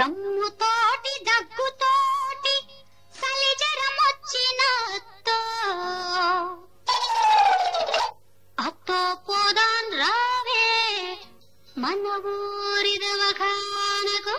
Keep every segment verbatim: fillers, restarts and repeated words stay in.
దమ్ముతోటి దగ్గుతోటి సలిజరమొచ్చిన అత్తో అత్తో పోదాం రావే మన ఊరి దవాఖానకు.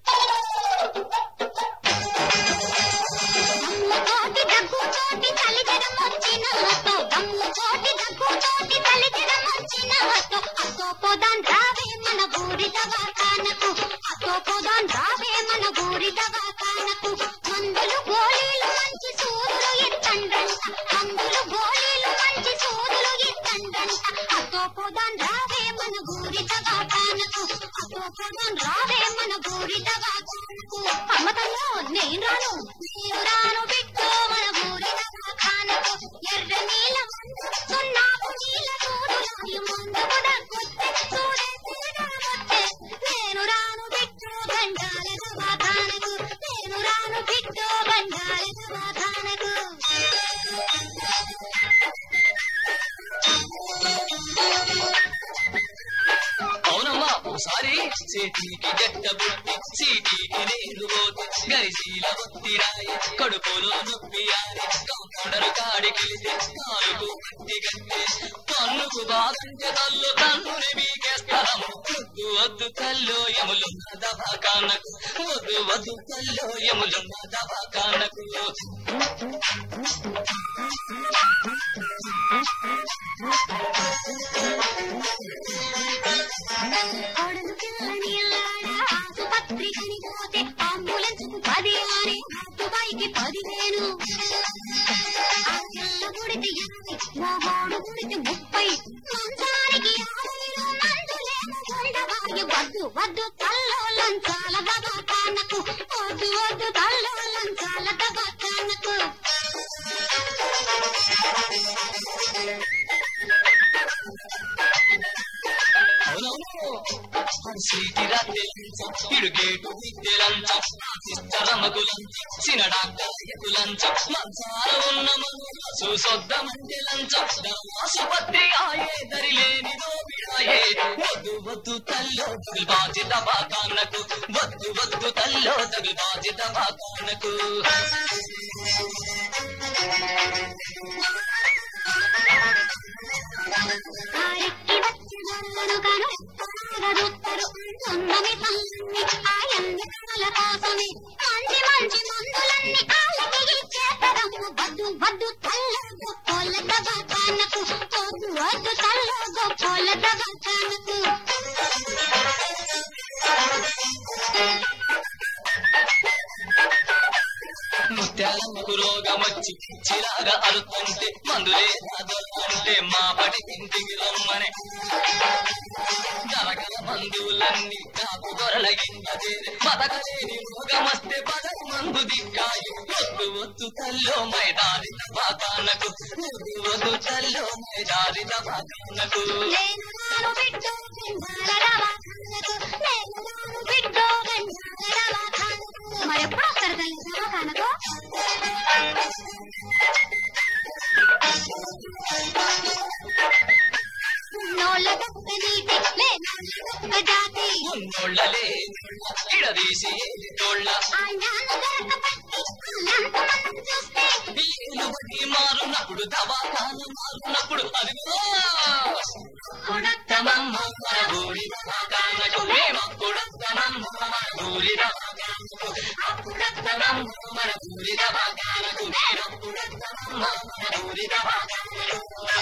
దమ్ముతోటి దగ్గుతోటి సలిజరమొచ్చిన అత్తో దమ్ముతోటి దగ్గుతోటి సలిజరమొచ్చిన అత్తో అత్తో పోదాం రావే మన ఊరి దవాఖానకు. అత్తో పోదాం రావే మన ఊరి దవాఖానకు. మందులు గోళీలు మంచి సూదులు ఇత్తండంట మందులు గోళీలు మంచి సూదులు ఇత్తండంట. అత్తో పోదాం రావే మన ఊరి దవాఖానకు. అత్తో పోదాం రావే మన ఊరి దవాఖానకు. అమ్మతల్లో నేను రాను నేను రాను బిడ్డో మన ఊరి దవాఖానకు. ఎర్ర నీల సున్నాపు నీల సూదులాలు ముందుకు దగ్గొస్తే చూడే తిరగబొస్తే నేను రాను బిడ్డో గండాల దవాఖానకు. నేను రాను బిడ్డో గండాల దవాఖానకు. అవునమ్మా ఒకసారి చేతికి గట్ట బుట్టి చీటికి నీరు పోతే గరిశీల ఒత్తి రాయి కడుపులో నొప్పి ఆరి కాంపౌండరు కాడికెళ్తే కాలుకు కట్టి కట్టే పన్నుకు బాధంటే తల్లు తన్నుని బీకేస్తాము. వద్దు వద్దు తల్లో యములున్న దవాఖానకు. వద్దు వద్దు తల్లో యములున్న దవాఖానకు. కోడలు పిల్లని ఆడ ఆసుపత్రికి పోతే అంబులెన్స్ కు పది అని దుబాయికి పదివేలు. ఆ పిల్ల గుడితే యాభై మగోడు గుడితే ముప్పై మంచానికి యాభైలు మందులేమో ఉండవాయి. వద్దు వద్దు తల్లో లంచాల దవాఖానకు. వద్దు వద్దు తల్లో లంచాల దవాఖానకు. సీటి రాత్రి లంచం ఇడుగేటు విద్య లంచం చిత్తరమకు లంచం సినడాకు లంచం మంచాల ఉన్న మనసు సొద్దమంటే లంచం ఆసుపత్రి ఆయే దరి లేని దోపిడాయే. వద్దు వద్దు తల్లో తగులుబాజి దవాఖానకు. వద్దు వద్దు తల్లో తగులుబాజి దవాఖానకు. కారెక్కి వచ్చేదను కను ఎత్తరు సున్నమి తల్లి ఆయన్ని కళల కోసమే మంచి మంచి మందులన్నీ ఆలకి ఇచ్చేతరము. వద్దు వద్దు తల్లో గొప్పోల దవాఖానకు. వద్దు వద్దు తల్లో గొప్పోల దవాఖానకు. ముత్యాలకు రోగం వచ్చి చిరాగా అరుతుంటే మందులే అంటే మా పటికింటికి రమ్మనే జరగల మందులన్నీ నాకు దొరలగిందే బతకలేని రోగమస్తే బతక మందు దిక్కాయి. వద్దు వద్దు తల్లో మైదారి దవాఖానకు. వద్దు వద్దు తల్లో మైదారి దవాఖానకు. నేను రాను బిడ్డో గండాల దవాఖానకు. నేను రాను బిడ్డో గండాల దవాఖానకు. మరి ఎప్పుడు వస్తారు తల్లి దవాఖానకు? ఉన్నోళ్ళ గొప్ప నీతి లేనోళ్ళ గొప్ప జాతి. ఉన్నోళ్ళలే ఇడదీసి తోళ్ళ ఆయనను దొరకపట్టి ఎంతమంది చూస్తే వీలు బట్టి మారునప్పుడు దవాఖాన మారునప్పుడు అదిగో కొడత్తమమ్మ మన ఊరి దవాఖానకు. మేము కొడత్తమమ్మ మన ఊరి దవాఖానకు. కొడత్తమమ్మ మన ఊరి దవాఖానకు. మేము కొడత్తమమ్మ మన ఊరి దవాఖానకు.